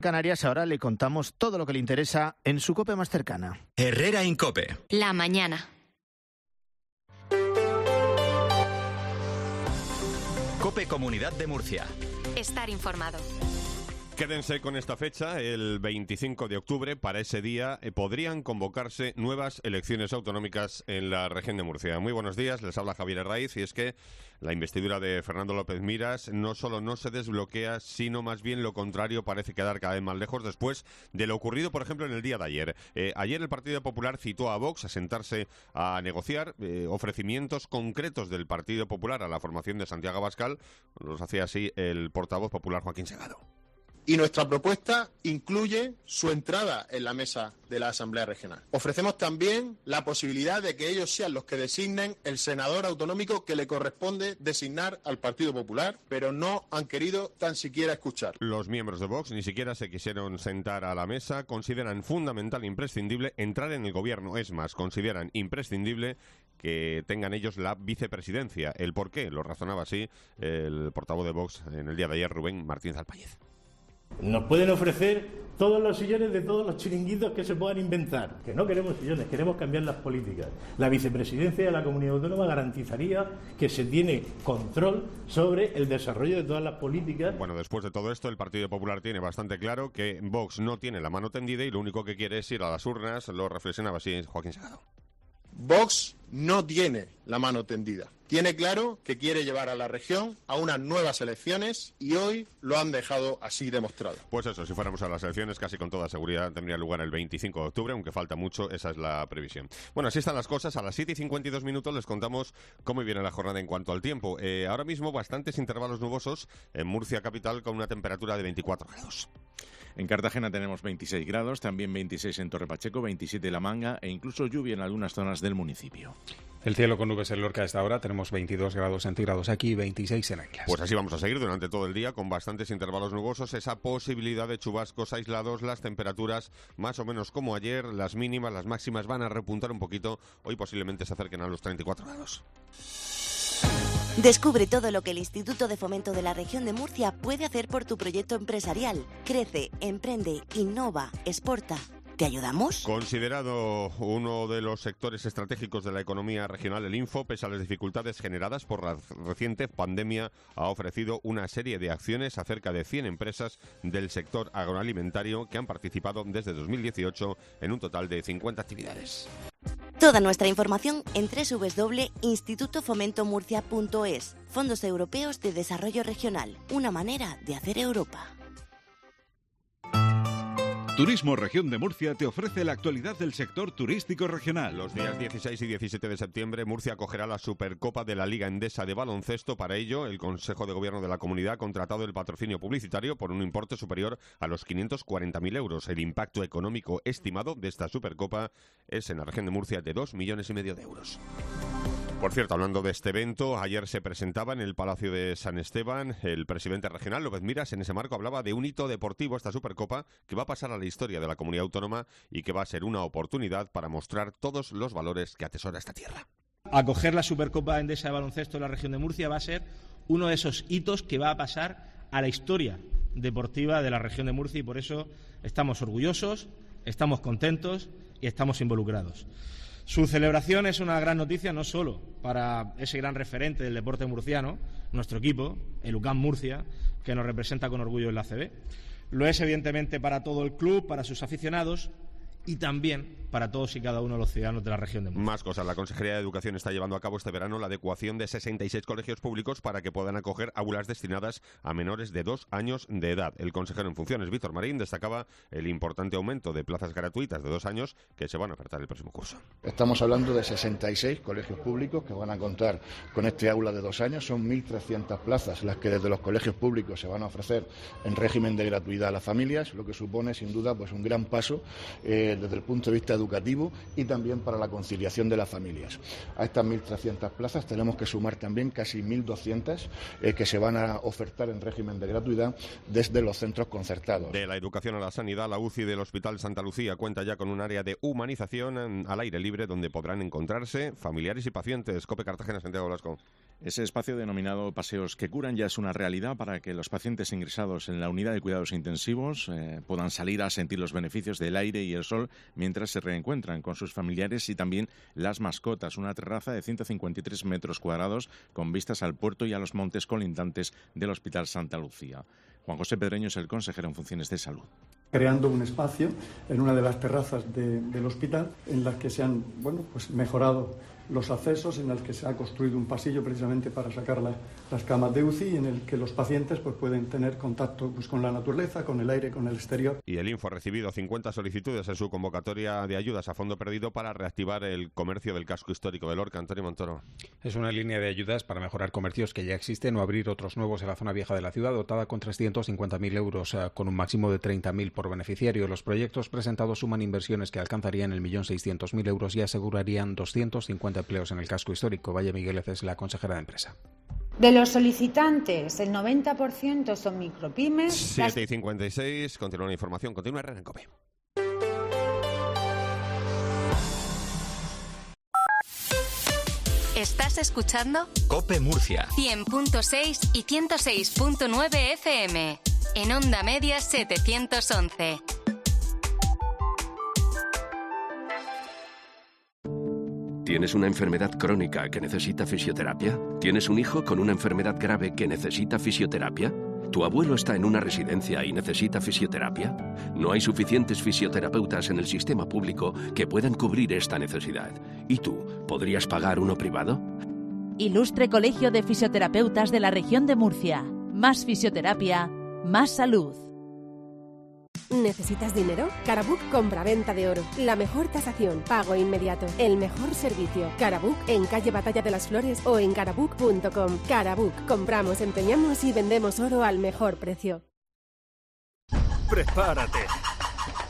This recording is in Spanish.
Canarias, ahora le contamos todo lo que le interesa en su COPE más cercana. Herrera Incope. La mañana. COPE Comunidad de Murcia. Estar informado. Quédense con esta fecha, el 25 de octubre. Para ese día podrían convocarse nuevas elecciones autonómicas en la región de Murcia. Muy buenos días, les habla Javier Herraiz, y es que la investidura de Fernando López Miras no solo no se desbloquea, sino más bien lo contrario, parece quedar cada vez más lejos después de lo ocurrido, por ejemplo, en el día de ayer. Ayer el Partido Popular citó a Vox a sentarse a negociar ofrecimientos concretos del Partido Popular a la formación de Santiago Abascal. Los hacía así el portavoz popular Joaquín Segado. Y nuestra propuesta incluye su entrada en la mesa de la Asamblea Regional. Ofrecemos también la posibilidad de que ellos sean los que designen el senador autonómico que le corresponde designar al Partido Popular, pero no han querido tan siquiera escuchar. Los miembros de Vox ni siquiera se quisieron sentar a la mesa. Consideran fundamental e imprescindible entrar en el gobierno. Es más, consideran imprescindible que tengan ellos la vicepresidencia. ¿El por qué? Lo razonaba así el portavoz de Vox en el día de ayer, Rubén Martínez Alpállez. Nos pueden ofrecer todos los sillones de todos los chiringuitos que se puedan inventar. Que no queremos sillones, queremos cambiar las políticas. La vicepresidencia de la Comunidad Autónoma garantizaría que se tiene control sobre el desarrollo de todas las políticas. Bueno, después de todo esto, el Partido Popular tiene bastante claro que Vox no tiene la mano tendida y lo único que quiere es ir a las urnas. Lo reflexionaba así Joaquín Segado. Vox no tiene la mano tendida. Tiene claro que quiere llevar a la región a unas nuevas elecciones y hoy lo han dejado así demostrado. Pues eso, si fuéramos a las elecciones, casi con toda seguridad tendría lugar el 25 de octubre, aunque falta mucho, esa es la previsión. Bueno, así están las cosas. A las 7:52 les contamos cómo viene la jornada en cuanto al tiempo. Ahora mismo bastantes intervalos nubosos en Murcia capital con una temperatura de 24 grados. En Cartagena tenemos 26 grados, también 26 en Torre Pacheco, 27 en La Manga e incluso lluvia en algunas zonas del municipio. El cielo con nubes en Lorca a esta hora, tenemos 22 grados centígrados aquí, 26 en Águilas. Pues así vamos a seguir durante todo el día con bastantes intervalos nubosos, esa posibilidad de chubascos aislados, las temperaturas más o menos como ayer, las mínimas, las máximas van a repuntar un poquito, hoy posiblemente se acerquen a los 34 grados. Descubre todo lo que el Instituto de Fomento de la Región de Murcia puede hacer por tu proyecto empresarial. Crece, emprende, innova, exporta. ¿Te ayudamos? Considerado uno de los sectores estratégicos de la economía regional, el Info, pese a las dificultades generadas por la reciente pandemia, ha ofrecido una serie de acciones a cerca de 100 empresas del sector agroalimentario que han participado desde 2018 en un total de 50 actividades. Toda nuestra información en www.institutofomentomurcia.es. Fondos Europeos de Desarrollo Regional. Una manera de hacer Europa. Turismo Región de Murcia te ofrece la actualidad del sector turístico regional. Los días 16 y 17 de septiembre, Murcia acogerá la Supercopa de la Liga Endesa de Baloncesto. Para ello, el Consejo de Gobierno de la Comunidad ha contratado el patrocinio publicitario por un importe superior a los 540.000 euros. El impacto económico estimado de esta Supercopa es en la región de Murcia de 2,5 millones de euros. Por cierto, hablando de este evento, ayer se presentaba en el Palacio de San Esteban el presidente regional, López Miras. En ese marco hablaba de un hito deportivo, esta Supercopa, que va a pasar a la historia de la comunidad autónoma y que va a ser una oportunidad para mostrar todos los valores que atesora esta tierra. Acoger la Supercopa Endesa de Baloncesto en la región de Murcia va a ser uno de esos hitos que va a pasar a la historia deportiva de la región de Murcia y por eso estamos orgullosos, estamos contentos y estamos involucrados. Su celebración es una gran noticia no solo para ese gran referente del deporte murciano, nuestro equipo, el UCAM Murcia, que nos representa con orgullo en la ACB. Lo es evidentemente para todo el club, para sus aficionados y también para todos y cada uno de los ciudadanos de la región de Murcia. Más cosas. La Consejería de Educación está llevando a cabo este verano la adecuación de 66 colegios públicos para que puedan acoger aulas destinadas a menores de 2 años de edad. El consejero en funciones, Víctor Marín, destacaba el importante aumento de plazas gratuitas de 2 años que se van a ofertar el próximo curso. Estamos hablando de 66 colegios públicos que van a contar con este aula de 2 años. Son 1.300 plazas las que desde los colegios públicos se van a ofrecer en régimen de gratuidad a las familias, lo que supone sin duda pues un gran paso desde el punto de vista educativo y también para la conciliación de las familias. A estas 1.300 plazas tenemos que sumar también casi 1.200 que se van a ofertar en régimen de gratuidad desde los centros concertados. De la educación a la sanidad, la UCI del Hospital Santa Lucía cuenta ya con un área de humanización al aire libre donde podrán encontrarse familiares y pacientes. COPE Cartagena, Santiago Blasco. Ese espacio denominado Paseos que Curan ya es una realidad para que los pacientes ingresados en la unidad de cuidados intensivos puedan salir a sentir los beneficios del aire y el sol mientras se reencuentran con sus familiares y también las mascotas. Una terraza de 153 metros cuadrados con vistas al puerto y a los montes colindantes del Hospital Santa Lucía. Juan José Pedreño es el consejero en funciones de salud. Creando un espacio en una de las terrazas del hospital en las que se han mejorado los accesos, en el que se ha construido un pasillo precisamente para sacar las camas de UCI y en el que los pacientes pueden tener contacto con la naturaleza, con el aire, con el exterior. Y el Info ha recibido 50 solicitudes en su convocatoria de ayudas a fondo perdido para reactivar el comercio del casco histórico de Lorca. Antonio Montoro. Es una línea de ayudas para mejorar comercios que ya existen o abrir otros nuevos en la zona vieja de la ciudad, dotada con 350.000 euros, con un máximo de 30.000 por beneficiario. Los proyectos presentados suman inversiones que alcanzarían el 1.600.000 euros y asegurarían 250 empleos en el casco histórico. Valle Migueles es la consejera de empresa. De los solicitantes, el 90% son micropymes. 7:56, continúa la información, continúa Herrera en COPE. ¿Estás escuchando? COPE Murcia. 100.6 y 106.9 FM. En Onda Media 711. ¿Tienes una enfermedad crónica que necesita fisioterapia? ¿Tienes un hijo con una enfermedad grave que necesita fisioterapia? ¿Tu abuelo está en una residencia y necesita fisioterapia? No hay suficientes fisioterapeutas en el sistema público que puedan cubrir esta necesidad. ¿Y tú, podrías pagar uno privado? Ilustre Colegio de Fisioterapeutas de la Región de Murcia. Más fisioterapia, más salud. ¿Necesitas dinero? Carabook compra-venta de oro. La mejor tasación, pago inmediato, el mejor servicio. Carabook en calle Batalla de las Flores o en carabook.com. Carabook, compramos, empeñamos y vendemos oro al mejor precio. Prepárate.